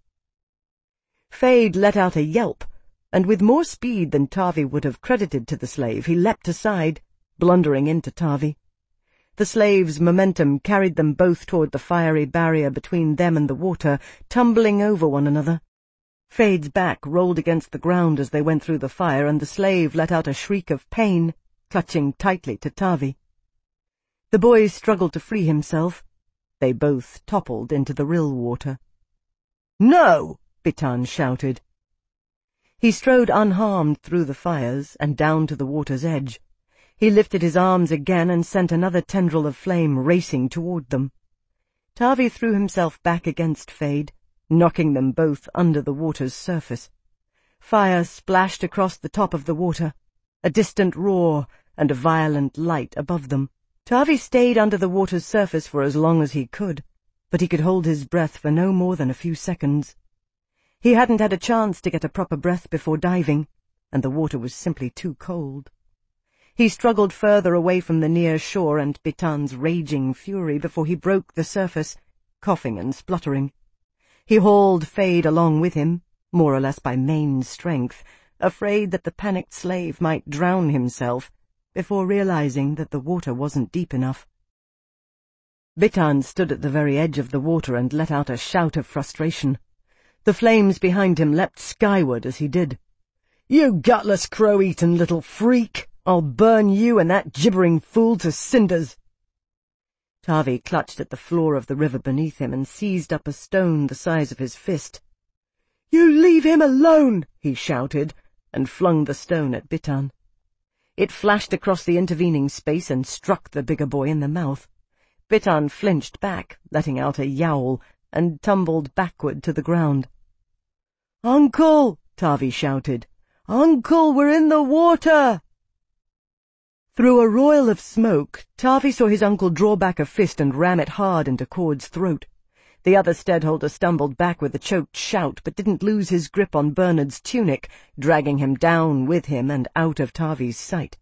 Speaker 3: Fade let out a yelp, and with more speed than Tavi would have credited to the slave, he leapt aside, blundering into Tavi. The slave's momentum carried them both toward the fiery barrier between them and the water, tumbling over one another. Fade's back rolled against the ground as they went through the fire, and the slave let out a shriek of pain, clutching tightly to Tavi. The boy struggled to free himself. They both toppled into the rill water.
Speaker 5: "No!"
Speaker 3: Bitan shouted. He strode unharmed through the fires and down to the water's edge. He lifted his arms again and sent another tendril of flame racing toward them. Tavi threw himself back against Fade, knocking them both under the water's surface. Fire splashed across the top of the water, a distant roar and a violent light above them. Tavi stayed under the water's surface for as long as he could, but he could hold his breath for no more than a few seconds. He hadn't had a chance to get a proper breath before diving, and the water was simply too cold. He struggled further away from the near shore and Bitan's raging fury before he broke the surface, coughing and spluttering. He hauled Fade along with him, more or less by main strength, afraid that the panicked slave might drown himself, before realizing that the water wasn't deep enough. Bitan stood at the very edge of the water and let out a shout of frustration. The flames behind him leapt skyward as he did. "You gutless crow-eaten little freak! I'll burn you and that gibbering fool to cinders!" Tavi clutched at the floor of the river beneath him and seized up a stone the size of his fist. "You leave him alone!" he shouted, and flung the stone at Bitan. It flashed across the intervening space and struck the bigger boy in the mouth. Bitan flinched back, letting out a yowl, and tumbled backward to the ground. "Uncle!" Tavi shouted. "Uncle, we're in the water!" Through a roil of smoke, Tavi saw his uncle draw back a fist and ram it hard into Cord's throat. The other steadholder stumbled back with a choked shout, but didn't lose his grip on Bernard's tunic, dragging him down with him and out of Tavi's sight.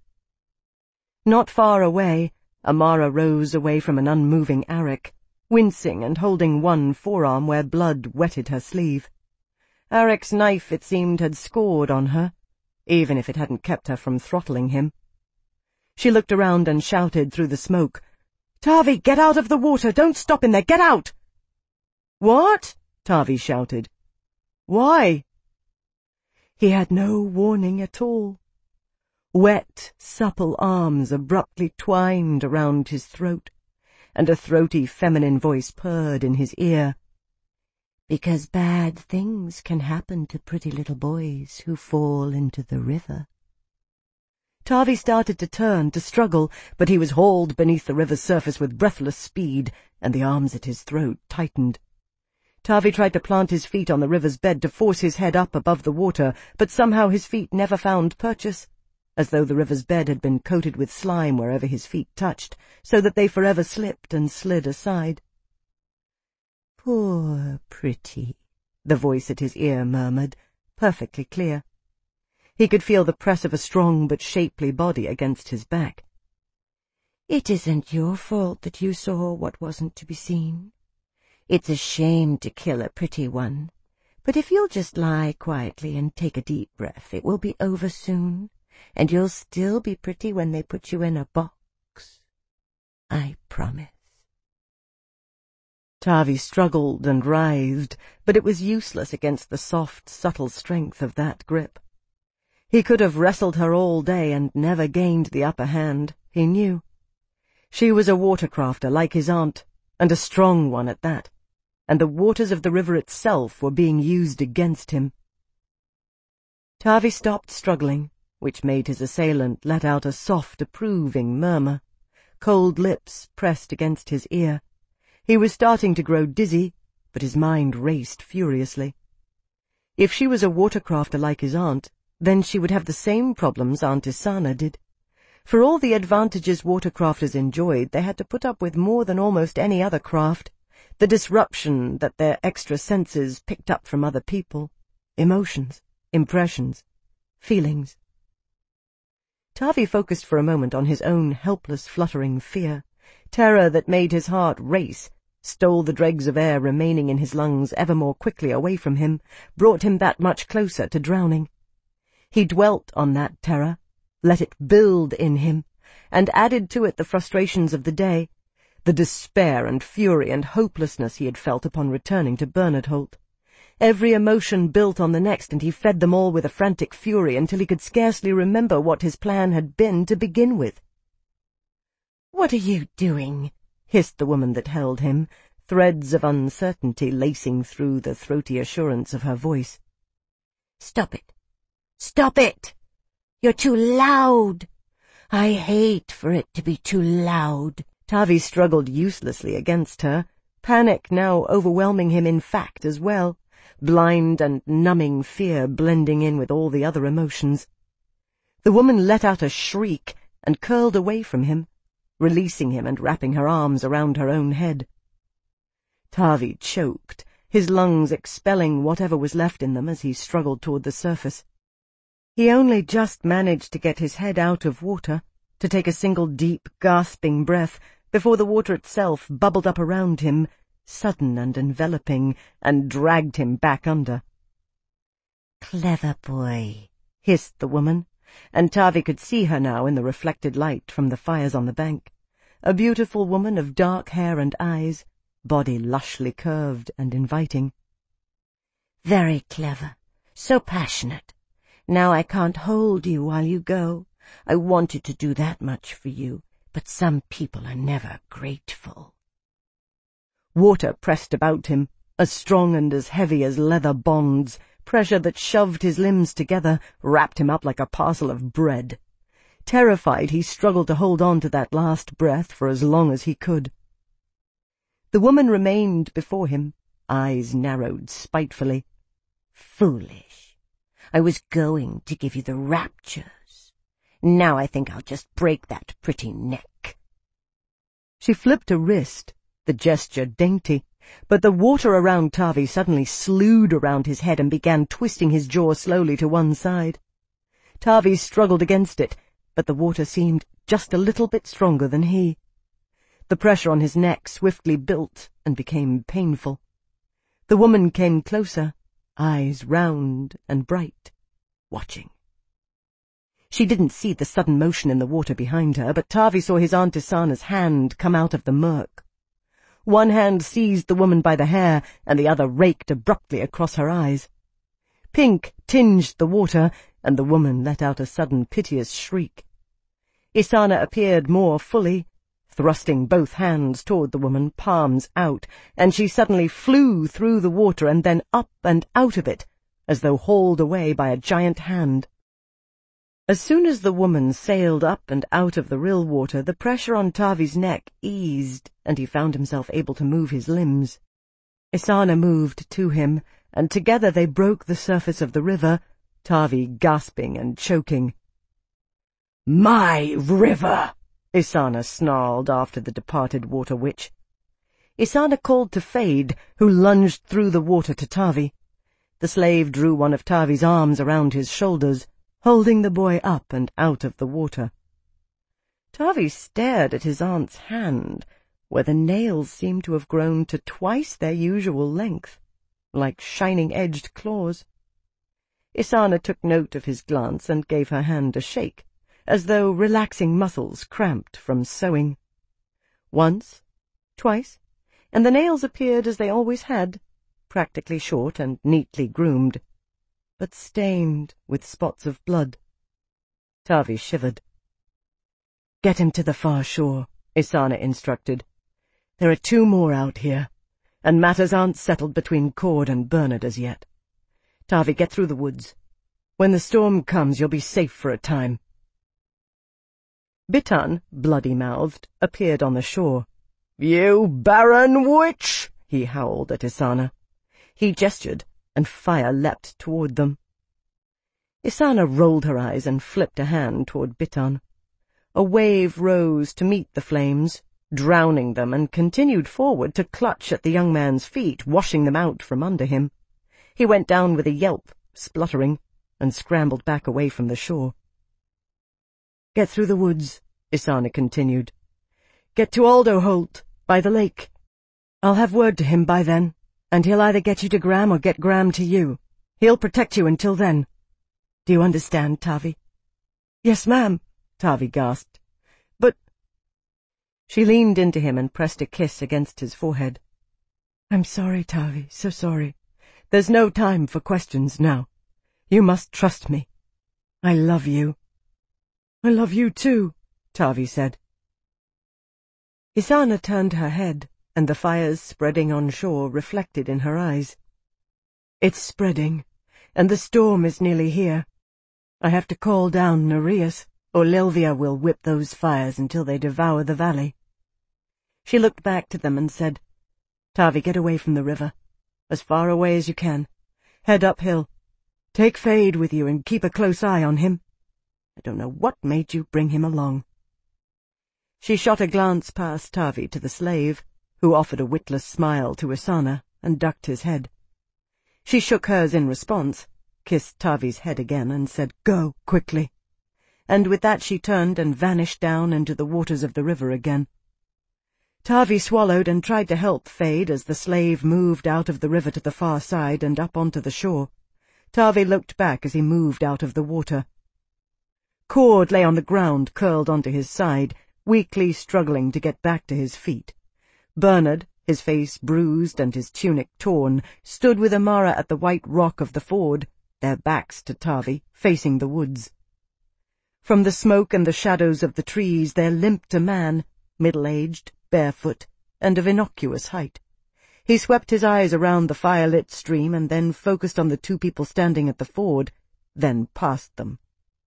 Speaker 3: Not far away, Amara rose away from an unmoving Arik, wincing and holding one forearm where blood wetted her sleeve. Arik's knife, it seemed, had scored on her, even if it hadn't kept her from throttling him. She looked around and shouted through the smoke, "Tavi, get out of the water! Don't stop in there! Get out!" "What?" Tavi shouted. "Why?" He had no warning at all. Wet, supple arms abruptly twined around his throat, and a throaty feminine voice purred in his ear.
Speaker 2: "Because bad things can happen to pretty little boys who fall into the river."
Speaker 3: Tavi started to turn, to struggle, but he was hauled beneath the river's surface with breathless speed, and the arms at his throat tightened. Tavi tried to plant his feet on the river's bed to force his head up above the water, but somehow his feet never found purchase, as though the river's bed had been coated with slime wherever his feet touched, so that they forever slipped and slid aside.
Speaker 2: "Poor pretty,"
Speaker 3: the voice at his ear murmured, perfectly clear. He could feel the press of a strong but shapely body against his back.
Speaker 2: "It isn't your fault that you saw what wasn't to be seen. It's a shame to kill a pretty one, but if you'll just lie quietly and take a deep breath, it will be over soon, and you'll still be pretty when they put you in a box. I promise."
Speaker 3: Tavi struggled and writhed, but it was useless against the soft, subtle strength of that grip. He could have wrestled her all day and never gained the upper hand, he knew. She was a watercrafter like his aunt, and a strong one at that, and the waters of the river itself were being used against him. Tavi stopped struggling, which made his assailant let out a soft, approving murmur. Cold lips pressed against his ear. He was starting to grow dizzy, but his mind raced furiously. If she was a watercrafter like his aunt, then she would have the same problems Aunt Isana did. For all the advantages watercrafters enjoyed, they had to put up with more than almost any other craft, the disruption that their extra senses picked up from other people, emotions, impressions, feelings. Tavi focused for a moment on his own helpless, fluttering fear, terror that made his heart race, stole the dregs of air remaining in his lungs ever more quickly away from him, brought him that much closer to drowning. He dwelt on that terror, let it build in him, and added to it the frustrations of the day, the despair and fury and hopelessness he had felt upon returning to Bernard Holt. Every emotion built on the next, and he fed them all with a frantic fury until he could scarcely remember what his plan had been to begin with.
Speaker 2: "What are you doing?"
Speaker 3: hissed the woman that held him, threads of uncertainty lacing through the throaty assurance of her voice.
Speaker 2: "Stop it! Stop it! You're too loud! I hate for it to be too loud."
Speaker 3: Tavi struggled uselessly against her, panic now overwhelming him in fact as well, blind and numbing fear blending in with all the other emotions. The woman let out a shriek and curled away from him, releasing him and wrapping her arms around her own head. Tavi choked, his lungs expelling whatever was left in them as he struggled toward the surface. He only just managed to get his head out of water, to take a single deep, gasping breath, before the water itself bubbled up around him, sudden and enveloping, and dragged him back under.
Speaker 2: "Clever boy,"
Speaker 3: hissed the woman, and Tavi could see her now in the reflected light from the fires on the bank, a beautiful woman of dark hair and eyes, body lushly curved and inviting.
Speaker 2: "Very clever, so passionate. Now I can't hold you while you go. I wanted to do that much for you, but some people are never grateful."
Speaker 3: Water pressed about him, as strong and as heavy as leather bonds, pressure that shoved his limbs together, wrapped him up like a parcel of bread. Terrified, he struggled to hold on to that last breath for as long as he could. The woman remained before him, eyes narrowed spitefully.
Speaker 2: "Foolish. I was going to give you the raptures. Now I think I'll just break that pretty neck."
Speaker 3: She flipped a wrist, the gesture dainty, but the water around Tavi suddenly slewed around his head and began twisting his jaw slowly to one side. Tavi struggled against it, but the water seemed just a little bit stronger than he. The pressure on his neck swiftly built and became painful. The woman came closer, eyes round and bright, watching. She didn't see the sudden motion in the water behind her, but Tavi saw his Aunt Isana's hand come out of the murk. One hand seized the woman by the hair, and the other raked abruptly across her eyes. Pink tinged the water, and the woman let out a sudden piteous shriek. Isana appeared more fully, thrusting both hands toward the woman, palms out, and she suddenly flew through the water and then up and out of it, as though hauled away by a giant hand. As soon as the woman sailed up and out of the rill water, the pressure on Tavi's neck eased, and he found himself able to move his limbs. Isana moved to him, and together they broke the surface of the river, Tavi gasping and choking.
Speaker 5: "My river!"
Speaker 3: Isana snarled after the departed water witch. Isana called to Fade, who lunged through the water to Tavi. The slave drew one of Tavi's arms around his shoulders, holding the boy up and out of the water. Tavi stared at his aunt's hand, where the nails seemed to have grown to twice their usual length, like shining-edged claws. Isana took note of his glance and gave her hand a shake, as though relaxing muscles cramped from sewing. Once, twice, and the nails appeared as they always had, practically short and neatly groomed, but stained with spots of blood. Tavi shivered. "Get him to the far shore," Isana instructed. "There are two more out here, and matters aren't settled between Cord and Bernard as yet. Tavi, get through the woods. When the storm comes, you'll be safe for a time." Bitan, bloody-mouthed, appeared on the shore.
Speaker 5: "You barren witch!"
Speaker 3: he howled at Isana. He gestured, and fire leapt toward them. Isana rolled her eyes and flipped a hand toward Bitan. A wave rose to meet the flames, drowning them, and continued forward to clutch at the young man's feet, washing them out from under him. He went down with a yelp, spluttering, and scrambled back away from the shore. "Get through the woods," Isana continued. "Get to Aldo Holt, by the lake. I'll have word to him by then, and he'll either get you to Gram or get Gram to you. He'll protect you until then. Do you understand, Tavi?" "Yes, ma'am," Tavi gasped. "But—" She leaned into him and pressed a kiss against his forehead. "I'm sorry, Tavi, so sorry. There's no time for questions now. You must trust me. I love you." "I love you too," Tavi said. Isana turned her head, and the fires spreading on shore reflected in her eyes. "It's spreading, and the storm is nearly here. I have to call down Nereus, or Lilvia will whip those fires until they devour the valley." She looked back to them and said, "Tavi, get away from the river, as far away as you can. Head uphill. Take Fade with you and keep a close eye on him. I don't know what made you bring him along." She shot a glance past Tavi to the slave, who offered a witless smile to Isana and ducked his head. She shook hers in response, kissed Tavi's head again, and said, "Go, quickly." And with that she turned and vanished down into the waters of the river again. Tavi swallowed and tried to help Fade as the slave moved out of the river to the far side and up onto the shore. Tavi looked back as he moved out of the water. Cord lay on the ground, curled onto his side, weakly struggling to get back to his feet. Bernard, his face bruised and his tunic torn, stood with Amara at the white rock of the ford, their backs to Tavi, facing the woods. From the smoke and the shadows of the trees there limped a man, middle-aged, barefoot, and of innocuous height. He swept his eyes around the fire-lit stream and then focused on the two people standing at the ford, then past them.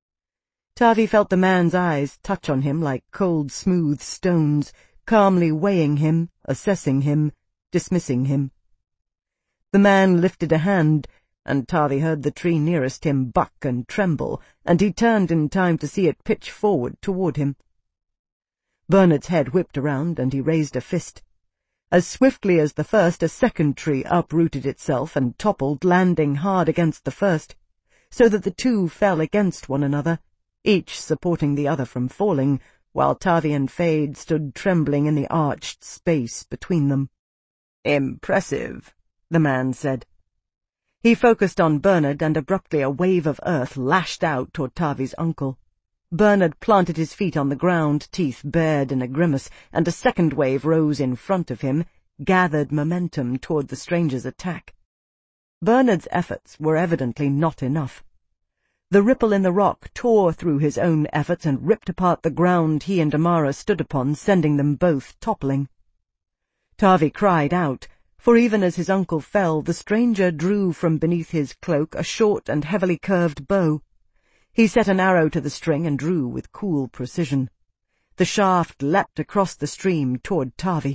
Speaker 3: Tavi felt the man's eyes touch on him like cold, smooth stones, calmly weighing him, assessing him, dismissing him. The man lifted a hand, and Tavi heard the tree nearest him buck and tremble, and he turned in time to see it pitch forward toward him. Bernard's head whipped around, and he raised a fist. As swiftly as the first, a second tree uprooted itself and toppled, landing hard against the first, so that the two fell against one another, each supporting the other from falling, while Tavi and Fade stood trembling in the arched space between them. "Impressive," the man said. He focused on Bernard, and abruptly a wave of earth lashed out toward Tavi's uncle. Bernard planted his feet on the ground, teeth bared in a grimace, and a second wave rose in front of him, gathered momentum toward the stranger's attack. Bernard's efforts were evidently not enough. The ripple in the rock tore through his own efforts and ripped apart the ground he and Amara stood upon, sending them both toppling. Tavi cried out, for even as his uncle fell, the stranger drew from beneath his cloak a short and heavily curved bow. He set an arrow to the string and drew with cool precision. The shaft leapt across the stream toward Tavi.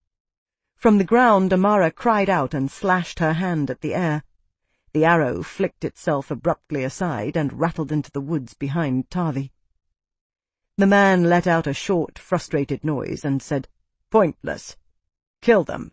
Speaker 3: From the ground Amara cried out and slashed her hand at the air. The arrow flicked itself abruptly aside and rattled into the woods behind Tavi. The man let out a short, frustrated noise and said, "Pointless. Kill them."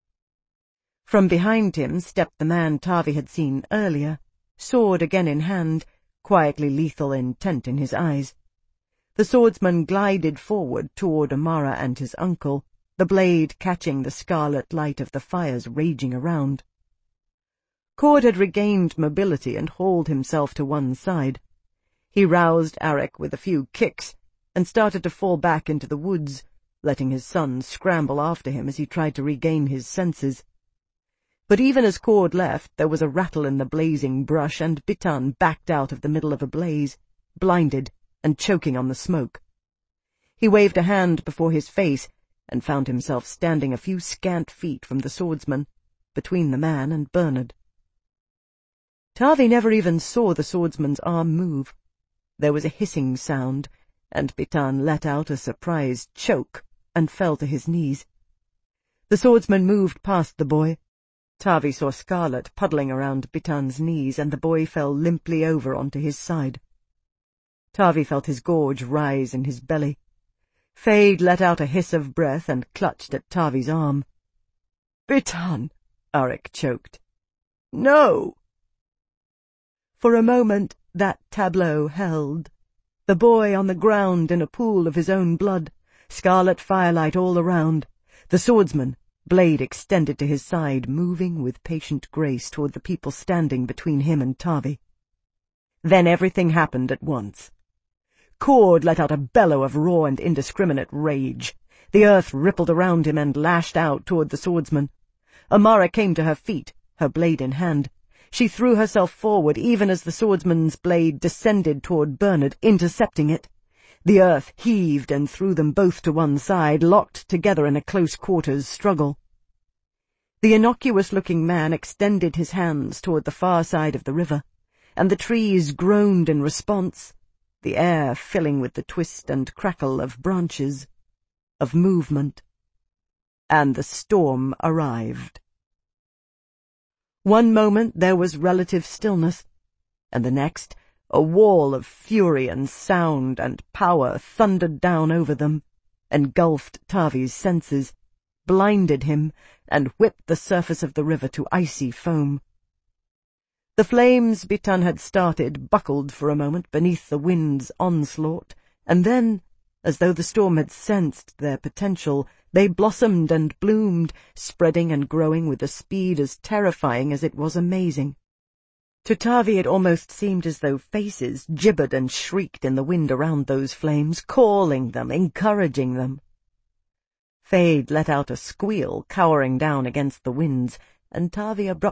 Speaker 3: From behind him stepped the man Tavi had seen earlier, sword again in hand, quietly lethal intent in his eyes. The swordsman glided forward toward Amara and his uncle, the blade catching the scarlet light of the fires raging around. Cord had regained mobility and hauled himself to one side. He roused Arik with a few kicks and started to fall back into the woods, letting his son scramble after him as he tried to regain his senses. But even as Cord left, there was a rattle in the blazing brush, and Bitan backed out of the middle of a blaze, blinded and choking on the smoke. He waved a hand before his face and found himself standing a few scant feet from the swordsman, between the man and Bernard. Tavi never even saw the swordsman's arm move. There was a hissing sound, and Bitan let out a surprised choke and fell to his knees. The swordsman moved past the boy. Tavi saw scarlet puddling around Bitan's knees, and the boy fell limply over onto his side. Tavi felt his gorge rise in his belly. Fade let out a hiss of breath and clutched at Tavi's arm. "Bitan!" Arik choked. "No!" For a moment that tableau held. The boy on the ground in a pool of his own blood, scarlet firelight all around, the swordsman, blade extended to his side, moving with patient grace toward the people standing between him and Tavi. Then everything happened at once. Cord let out a bellow of raw and indiscriminate rage. The earth rippled around him and lashed out toward the swordsman. Amara came to her feet, her blade in hand. She threw herself forward even as the swordsman's blade descended toward Bernard, intercepting it. The earth heaved and threw them both to one side, locked together in a close-quarters struggle. The innocuous-looking man extended his hands toward the far side of the river, and the trees groaned in response, the air filling with the twist and crackle of branches, of movement. And the storm arrived. One moment there was relative stillness, and the next a wall of fury and sound and power thundered down over them, engulfed Tavi's senses, blinded him, and whipped the surface of the river to icy foam. The flames Bitan had started buckled for a moment beneath the wind's onslaught, and then, as though the storm had sensed their potential, they blossomed and bloomed, spreading and growing with a speed as terrifying as it was amazing. To Tavi it almost seemed as though faces gibbered and shrieked in the wind around those flames, calling them, encouraging them. Fade let out a squeal, cowering down against the winds, and Tavi abruptly